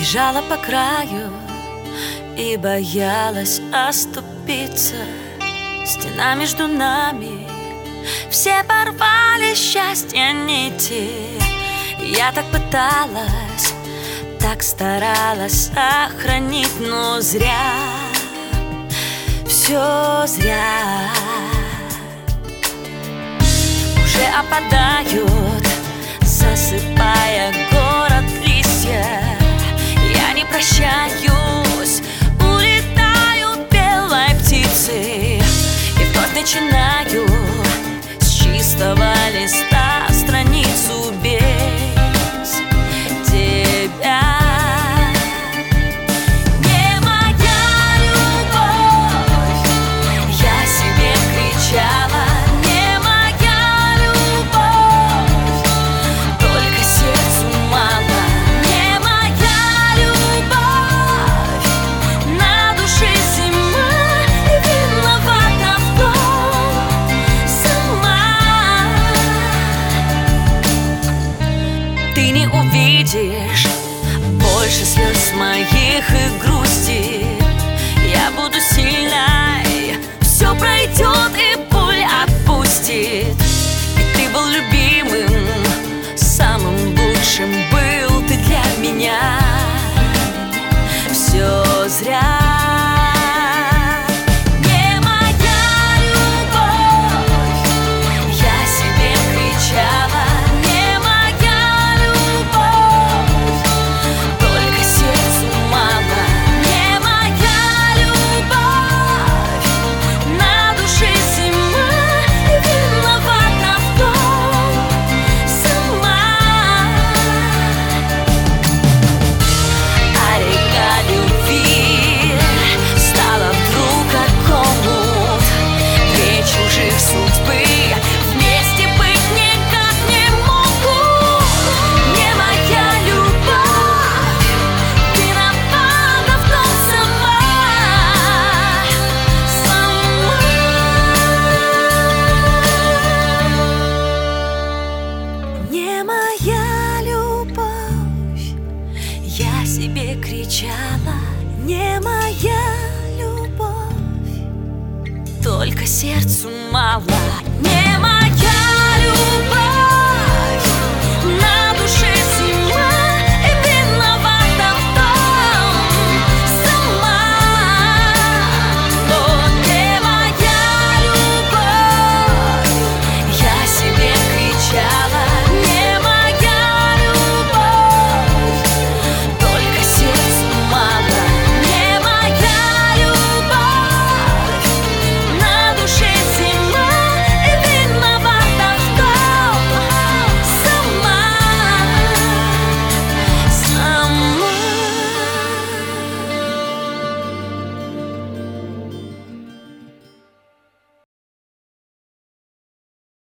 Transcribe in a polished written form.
бежала по краю и боялась оступиться. Стена между нами, все порвали счастье нити. Я так пыталась, так старалась сохранить, но зря, все зря. Уже опадают, засыпая город листья. Я не прощаюсь, улетаю белой птицей, и вновь начинаю с чистого листа страницу без тебя. Не моя любовь, я себе кричала. Не моя любовь, только сердцу мало. Не моя любовь, на душе зима, и виновата в том сама. Ты не увидишь больше слез моих и грусти. Я буду сильной, все пройдет и боль отпустит. И ты был любимым, самым лучшим был ты для меня. Все зря. Не моя любовь, я себе кричала. Не моя любовь, только сердцу мало. Не моя любовь, на душе зима, и виновата в том сама. А река любви стала вдруг как омут, две чужих судьбы вместе быть никак не могут. Не моя любовь, виновата в том сама. Не моя любовь, я себе кричала. Не моя любовь, только сердцу мало. Не моя